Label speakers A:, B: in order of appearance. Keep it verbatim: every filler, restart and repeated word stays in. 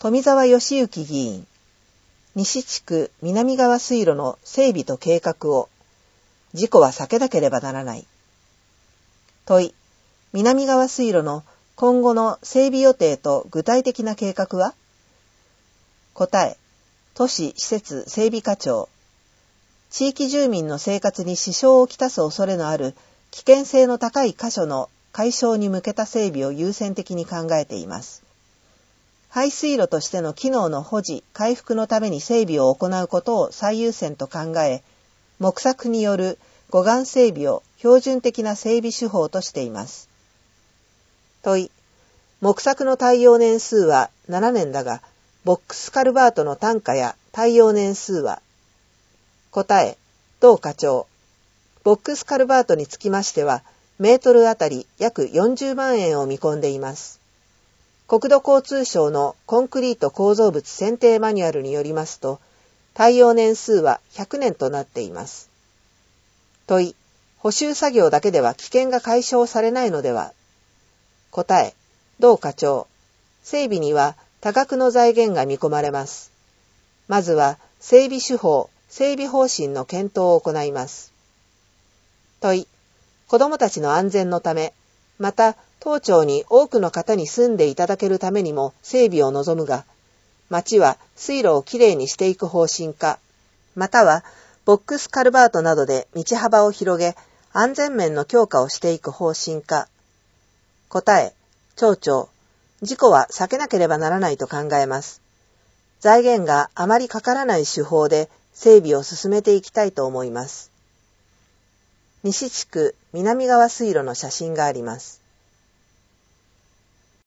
A: 富澤義行議員、西地区南側水路の整備と計画を、事故は避けなければならない。問い、南側水路の今後の整備予定と具体的な計画は？答え、都市施設整備課長、地域住民の生活に支障をきたす恐れのある危険性の高い箇所の解消に向けた整備を優先的に考えています。排水路としての機能の保持・回復のために整備を行うことを最優先と考え、木柵による護岸整備を標準的な整備手法としています。問い、木柵の耐用年数はななねんだが、ボックスカルバートの単価や耐用年数は？答え、同課長、ボックスカルバートにつきましては、メートルあたり約よんじゅうまんえんを見込んでいます。国土交通省のコンクリート構造物選定マニュアルによりますと、耐用年数はひゃくねんとなっています。問い、補修作業だけでは危険が解消されないのでは？答え、同課長、整備には多額の財源が見込まれます。まずは整備手法、整備方針の検討を行います。問い、子どもたちの安全のため、また当町に多くの方に住んでいただけるためにも整備を望むが、町は水路をきれいにしていく方針か、またはボックスカルバートなどで道幅を広げ、安全面の強化をしていく方針か。答え、町長、事故は避けなければならないと考えます。財源があまりかからない手法で整備を進めていきたいと思います。西地区南側水路の写真があります。